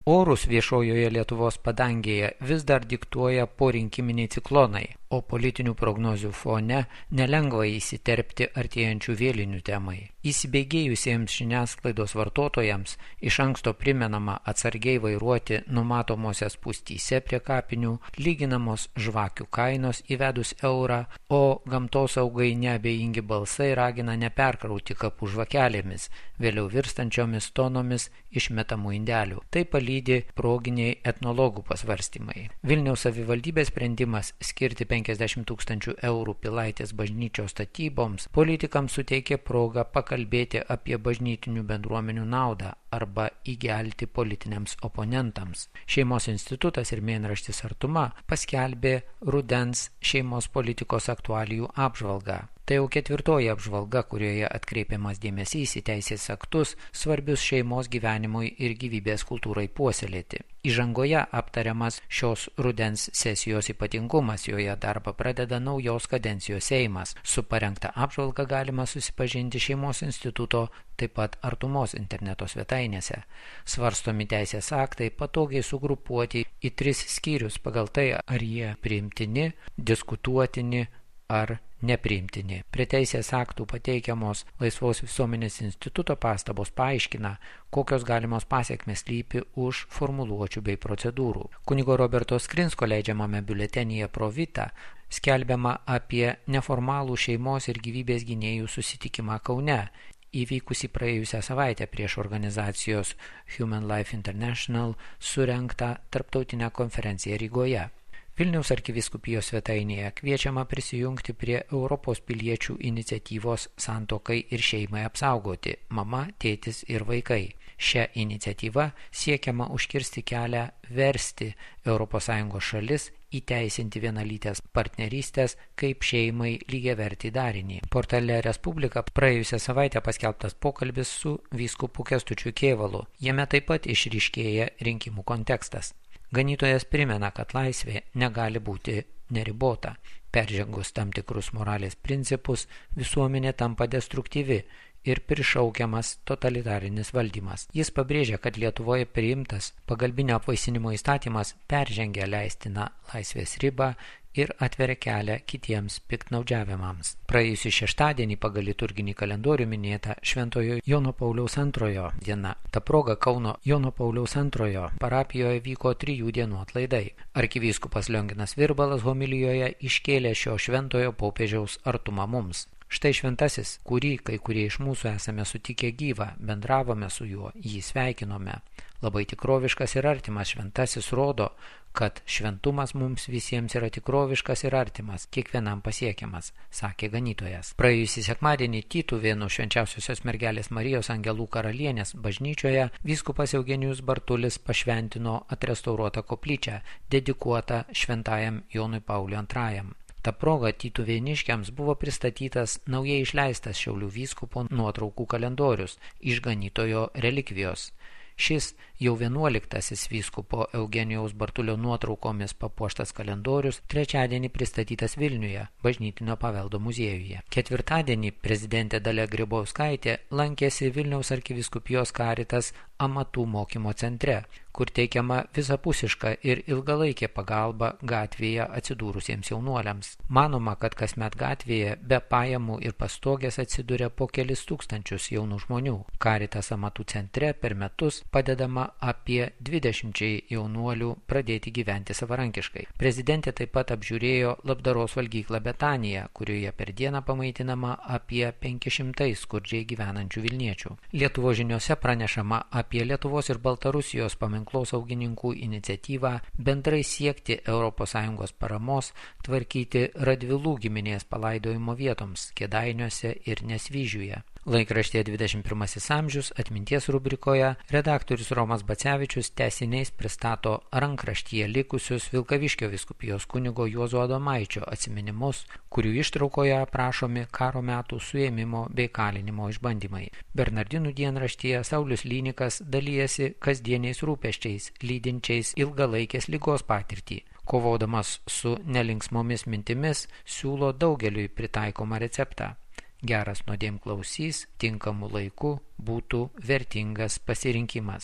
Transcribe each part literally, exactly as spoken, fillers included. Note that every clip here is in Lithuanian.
Orus viešojoje Lietuvos padangėje vis dar diktuoja porinkiminiai ciklonai, o politinių prognozių fone nelengva įsiterpti artėjančių vėlinių temai. Įsibėgėjusiems žiniasklaidos vartotojams iš anksto primenama atsargiai vairuoti numatomose spūstyse prie kapinių, lyginamos žvakių kainos įvedus eurą, o gamtosaugai neabejingi balsai ragina neperkrauti kapų žvakelėmis, vėliau virstančiomis tonomis išmetamų indelių. Tai palydi proginiai etnologų pasvarstymai. Vilniaus savivaldybės sprendimas skirti penkiasdešimt tūkstančių eurų Pilaitės bažnyčios statyboms politikams suteikė progą pakalbėti apie bažnytinių bendruomenių naudą arba įgelti politiniams oponentams. Šeimos institutas ir mėnraštis Artuma paskelbė rudens šeimos politikos aktualijų apžvalgą. Tai jau ketvirtoji apžvalga, kurioje atkreipiamas dėmesys į teisės aktus svarbius šeimos gyvenimui ir gyvybės kultūrai puoselėti. Įžangoje aptariamas šios rudens sesijos ypatingumas, joje darbą pradeda naujos kadencijos Seimas. Su parengta apžvalga galima susipažinti Šeimos instituto, taip pat Artumos interneto svetainėse. Svarstomi teisės aktai patogiai sugrupuoti į tris skyrius pagal tai, ar jie priimtini, diskutuotini ar nepriimtini. Prie teisės aktų pateikiamos Laisvos visuomenės instituto pastabos paaiškina, kokios galimos pasekmės slypi už formuluočių bei procedūrų. Kunigo Roberto Skrinsko leidžiamame biuletenyje Pro Vita skelbiama apie neformalų šeimos ir gyvybės gynėjų susitikimą Kaune, įvykusį praėjusią savaitę prieš organizacijos Human Life International surengtą tarptautinę konferenciją Rygoje. Vilniaus arkivyskupijos svetainėje kviečiama prisijungti prie Europos piliečių iniciatyvos Santuokai ir šeimai apsaugoti – mama, tėtis ir vaikai. Šia iniciatyva siekiama užkirsti kelią versti Europos Sąjungos šalis įteisinti vienalytės partnerystės kaip šeimai lygiavertį darinį. Portale Respublika praėjusią savaitę paskelbtas pokalbis su vyskupu Kęstučiu Kėvalu. Jame taip pat išryškėja rinkimų kontekstas. Ganytojas primena, kad laisvė negali būti neribota. Peržengus tam tikrus moralės principus, visuomenė tampa destruktyvi ir prišaukiamas totalitarinis valdymas. Jis pabrėžia, kad Lietuvoje priimtas pagalbinio apvaisinimo įstatymas peržengia leistiną laisvės ribą ir atveria kelią kitiems piktnaudžiavimams. Praėjusį šeštadienį pagal liturginį kalendorių minėta Šventojo Jono Pauliaus antrojo diena. Ta proga Kauno Jono Pauliaus antrojo parapijoje vyko trijų dienų atlaidai. Arkivyskupas Lionginas Virbalas homilijoje iškėlė šio šventojo popiežiaus artumą mums. Štai šventasis, kurį kai kurie iš mūsų esame sutikę gyvą, bendravome su juo, jį sveikinome. Labai tikroviškas ir artimas šventasis rodo, kad šventumas mums visiems yra tikroviškas ir artimas, kiekvienam pasiekiamas, sakė ganytojas. Praėjusį sekmadienį Tytuvėnų Švenčiausiosios mergelės Marijos Angelų karalienės bažnyčioje vyskupas Eugenijus Bartulis pašventino atrestauruotą koplyčią, dedikuotą šventajam Jonui Pauliui antrajam. Ta proga tytuvėniškiams buvo pristatytas naujai išleistas Šiaulių vyskupo nuotraukų kalendorius Išganytojo relikvijos. Šis jau vienuoliktasis vyskupo Eugenijaus Bartulio nuotraukomis papuoštas kalendorius trečiadienį pristatytas Vilniuje, bažnytinio paveldo muziejuje. Ketvirtadienį prezidentė Dalia Grybauskaitė lankėsi Vilniaus arkivyskupijos Caritas amatų mokymo centre, kur teikiama visapusiška ir ilgalaikė pagalba gatvėje atsidūrusiems jaunuoliams. Manoma, kad kasmet gatvėje be pajamų ir pastogės atsiduria po kelis tūkstančius jaunų žmonių. Caritas amatų centre per metus padedama apie dvidešimčiai jaunuolių pradėti gyventi savarankiškai. Prezidentė taip pat apžiūrėjo labdaros valgyklą Betanija, kurioje per dieną pamaitinama apie penki šimtai skurdžiai gyvenančių Vilniečių. Lietuvos žiniose pranešama apie Lietuvos ir Baltarusijos paminklausaugininkų iniciatyvą bendrai siekti Europos Sąjungos paramos tvarkyti Radvilų giminės palaidojimo vietoms Kėdainiuose ir Nesvyžiuje. Laikraštyje dvidešimt pirmasis amžius atminties rubrikoje redaktorius Romas Bacevičius tęsiniais pristato rankraštyje likusius Vilkaviškio vyskupijos kunigo Juozo Adomaičio atsiminimus, kurių ištraukoje aprašomi karo metų suėmimo bei kalinimo išbandymai. Bernardinų dienraštyje Saulius Lynikas dalijasi kasdieniais rūpesčiais, lydinčiais ilgalaikės ligos patirtį. Kovodamas su nelinksmomis mintimis, siūlo daugeliui pritaikomą receptą. Geras nuodėmklausys tinkamu laiku būtų vertingas pasirinkimas.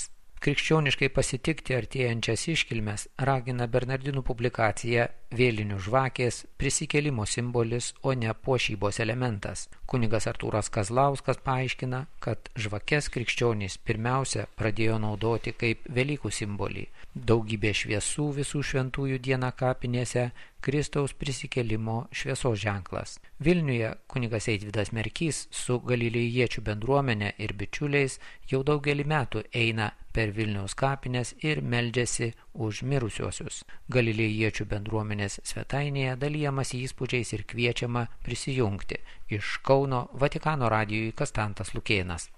Krikščioniškai pasitikti artėjančias iškilmes ragina Bernardinų publikacija Vėlinių žvakės prisikėlimo simbolis, o ne puošybos elementas. Kunigas Artūras Kazlauskas paaiškina, kad žvakes krikščionys pirmiausia pradėjo naudoti kaip Velykų simbolį. Daugybė šviesų visų šventųjų dieną kapinėse Kristaus prisikėlimo šviesos ženklas. Vilniuje kunigas Eitvydas Merkys su galilėjiečių bendruomenė ir bičiuliais jau daugelį metų eina per Vilniaus kapines ir meldžiasi už mirusiuosius. Galilėjiečių bendruomenės svetainėje dalyjamas įspūdžiais ir kviečiama prisijungti. Iš Kauno Vatikano radijui Kastantas Lukėnas.